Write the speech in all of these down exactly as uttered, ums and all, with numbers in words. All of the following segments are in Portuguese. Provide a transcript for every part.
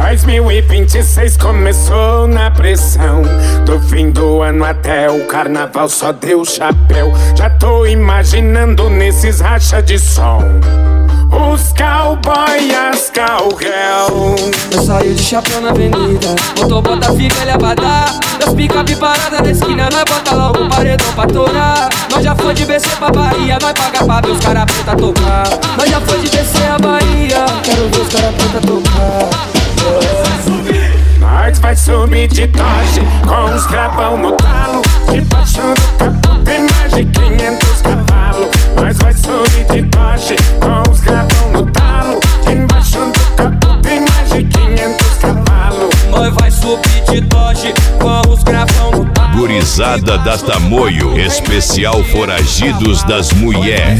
dois mil e vinte e seis começou na pressão. Do fim do ano até o carnaval só deu chapéu. Já tô imaginando nesses racha de som os cowboy e as cowgirl. Eu saio de chapéu na avenida, motobota fica ele abadá. Meus picape parada na esquina, nós bota logo um paredão pra torar. Nós já foi de B C pra Bahia, nós paga pra ver os cara preta tocar. Nós já foi de B C a Bahia, quero ver os cara preta tocar. Nós vai subir de Dodge com os gravão no talo. Debaixo do capô tem mais de quinhentos cavalos. Nós vai subir de Dodge com os gravão no talo. Debaixo do capô tem mais de quinhentos cavalos. Nós vai subir de Dodge com os gravão no talo. Gurizada da Tamoio, especial foragidos das mulheres.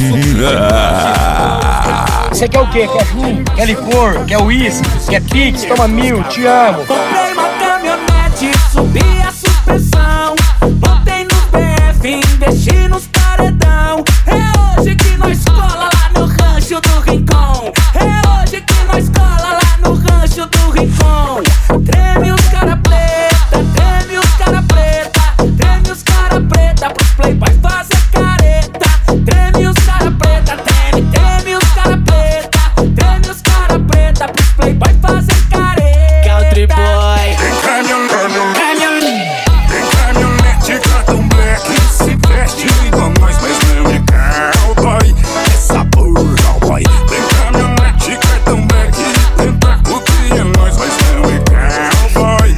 Você quer o quê? Quer rum? Quer licor? Quer uísque? Quer pix? Toma mil, te amo. Comprei uma caminhonete, subi a suspensão. Botei no B F, investi nos paredão. É hoje que nós cola lá no rancho do Rincon. É hoje que nós cola lá no rancho do Rincon. Treme os cara preta, treme os cara preta, treme os cara preta pros playboys fazer careta. Treme os cara preta, treme, treme os cara preta, treme os cara preta pros playboys fazer careta. Country boy. Tem caminhonete, tem caminhonete, cartão black. Se veste igual nós, mas não é cowboy. É sabor cowboy. Tem caminhonete, cartão black. Tenta curtir é nós, mas não é cowboy.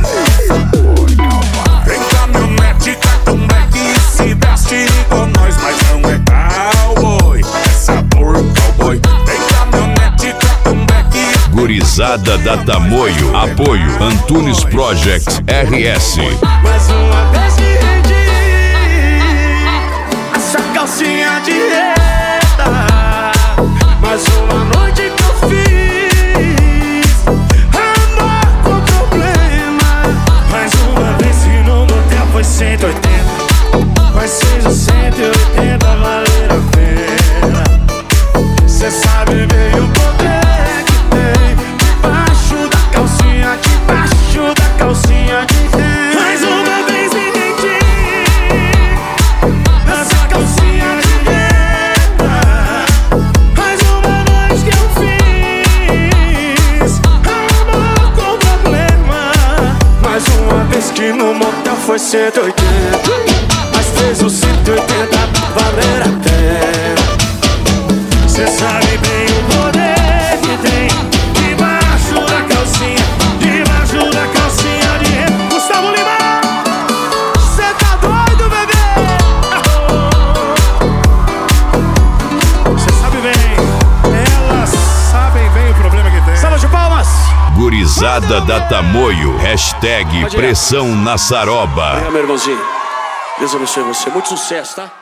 Tem caminhonete, cartão black. Se veste igual nós, mas não é cowboy. É sabor cowboy. Tem caminhonete, cartão black. Gurizada da Tamoio, apoio Antunes Project R S. Mais uma vez que rendi essa calcinha de reta. Mais uma noite que eu fiz amor com problema. Mais uma vez que no motel foi cento e oitenta. Mas seja cento e oitenta valer a pena. Cê sabe bem o poder que tem debaixo da calcinha, debaixo da calcinha de dentro. Mais uma vez me entendi nessa calcinha de dentro. Mais uma noite que eu fiz amor com problema. Mais uma vez que no motel foi cento e oitenta. Mas fez o cento e oitenta valer a pena. Cê sabe bem o poder que tem debaixo da calcinha, debaixo da calcinha de renda. Gustavo Lima, cê tá doido, bebê? Cê sabe bem, elas sabem bem o problema que tem. Salva de palmas! Gurizada da Tamoio, hashtag pressão na saroba. Meu irmãozinho, Deus abençoe você. Muito sucesso, tá?